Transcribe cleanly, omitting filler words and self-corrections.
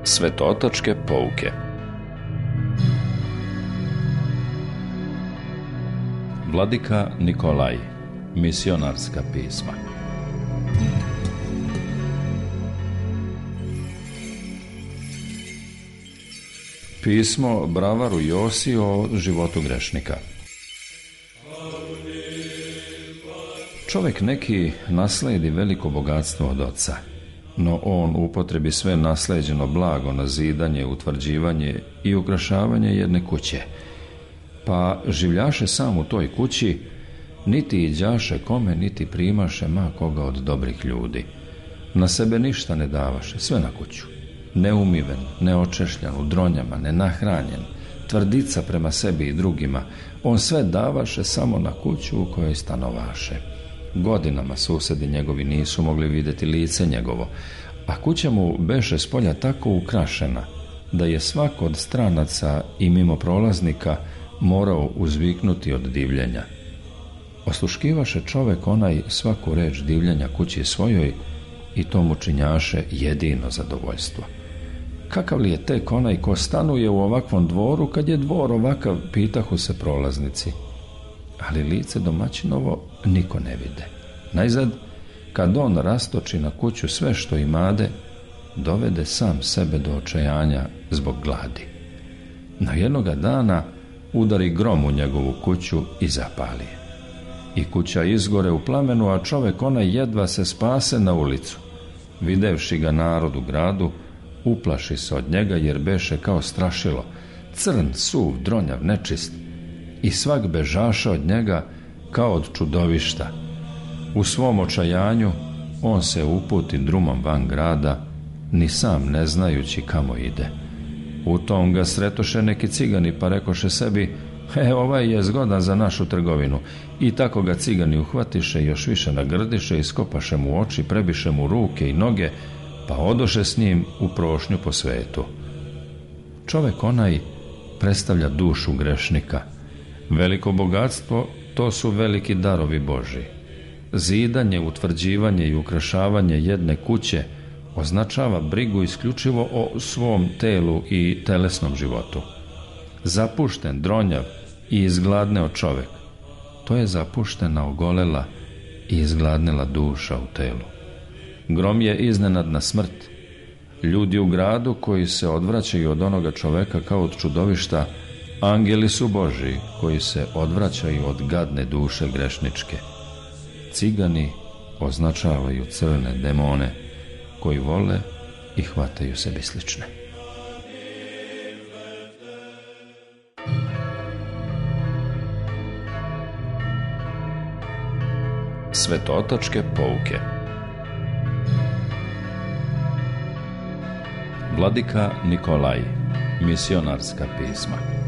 Svetotačke pouke. Vladika Nikolaj. Misionarska pisma. Pismo bravaru Josi o životu grešnika. Čovjek neki nasledi veliko bogatstvo od oca, no on upotrebi sve nasleđeno blago na zidanje, utvrđivanje i ukrašavanje jedne kuće, pa življaše sam u toj kući, niti iđaše kome, niti primaše ma koga od dobrih ljudi. Na sebe ništa ne davaše, sve na kuću. Neumiven, neočešljan, u dronjama, nenahranjen, tvrdica prema sebi i drugima, on sve davaše samo na kuću u kojoj stanovaše. Godinama susedi njegovi nisu mogli vidjeti lice njegovo, a kuća mu beše spolja tako ukrašena, da je svak od stranaca i mimo prolaznika morao uzviknuti od divljenja. Osluškivaše čovek onaj svaku reč divljenja kući svojoj i to mu činjaše jedino zadovoljstvo. Kakav li je tek onaj ko stanuje u ovakvom dvoru, kad je dvor ovakav, pitahu se prolaznici. Ali lice domaćinovo niko ne vide. Najzad, kad on rastoči na kuću sve što imade, dovede sam sebe do očajanja zbog gladi. Na jednoga dana udari grom u njegovu kuću i zapali je. I kuća izgore u plamenu, a čovek onaj jedva se spase na ulicu. Videvši ga narod u gradu, uplaši se od njega jer beše kao strašilo, crn, suv, dronjav, nečist, i svak bežaša od njega kao od čudovišta. U svom očajanju on se uputi drumom van grada, ni sam ne znajući kamo ide. U tom ga sretoše neki cigani, pa rekoše sebi, ovaj je zgodan za našu trgovinu. I tako ga cigani uhvatiše, još više nagrdiše, iskopaše mu oči, prebiše mu ruke i noge, pa odoše s njim u prošnju po svetu. Čovek onaj predstavlja dušu grešnika. Veliko bogatstvo, to su veliki darovi Božji. Zidanje, utvrđivanje i ukrašavanje jedne kuće označava brigu isključivo o svom telu i telesnom životu. Zapušten, dronjav i izgladneo čovek, to je zapuštena, ogolela i izgladnela duša u telu. Grom je iznenadna smrt. Ljudi u gradu koji se odvraćaju od onoga čoveka kao od čudovišta, angeli su Božji koji se odvraćaju od gadne duše grešničke. Cigani označavaju crne demone koji vole i hvataju sebi slične. Svetotačke pouke. Vladika Nikolaj. Misionarska pisma.